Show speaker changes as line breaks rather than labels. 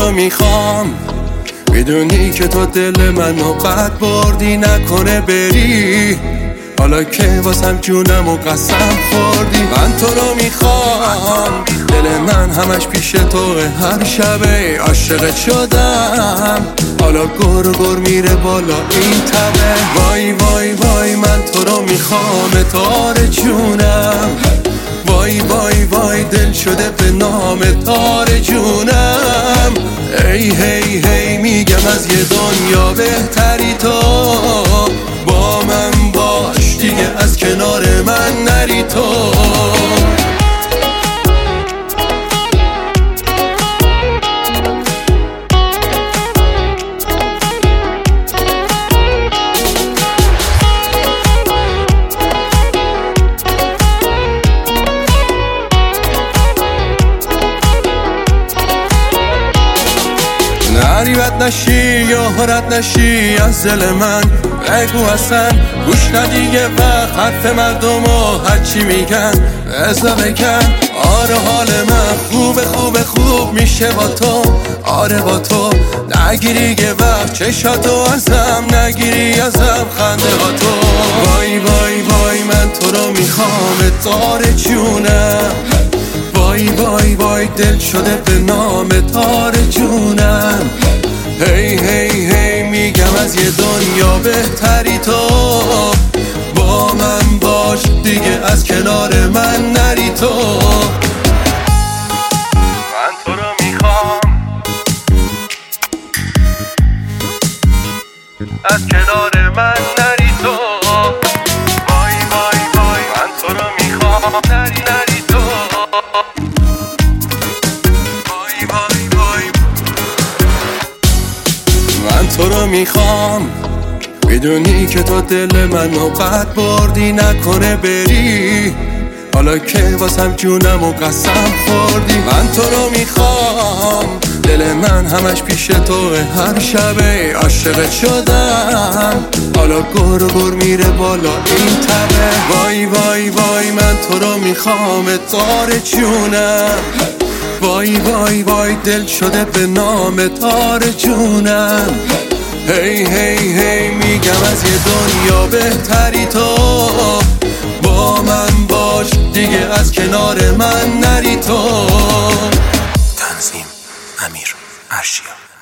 رو میخوام، میدونی که تو دل منو قد بردی، نکنه بری حالا که واسم جونم و قسم خوردی. من تو رو میخوام، دل من همش پیش توه، هر شبه عاشقت شدم، حالا گر و گر میره بالا این تبه. وای وای وای من تو رو میخوام تار جونم، وای وای وای دل شده به نام تار جونم. ای هی هی میگم از یه دنیا بهتری تو، با من باش دیگه از کنار من نری تو. نریبت نشی یا حرت نشی از دل من، بگو اصلا گوش ندیگه وقت حرف مردم و هرچی میگن ازا بکن. آره حال من خوب خوب خوب میشه با تو، آره با تو. نگیری یه وقت چشاتو ازم، نگیری ازم خنده ها تو. وای وای وای من تو رو میخوام تار جونم، وای وای وای دل شده به نام تار جونم. هی هی هی میگم از یه دنیا بهتری تو، با من باش دیگه از کنار من نری تو. من تو رو میخوام از کنار من نری تو. وای وای وای من تو رو میخوام نری نری تو. من تو رو میخوام، میدونی که تو دل منو قد بردی، نکنه بری حالا که واسم جونم و قسم خوردی. من تو رو میخوام، دل من همش پیش توه، هر شبه عاشقت شدم، حالا گر و گر میره بالا این تبه. وای وای وای من تو رو میخوام تار جونم، وای وای وای دل شده به نام تار جونم. هی هی هی میگم از یه دنیا بهتری تو، با من باش دیگه از کنار من نری تو.
تنظیم امیر ارشیا.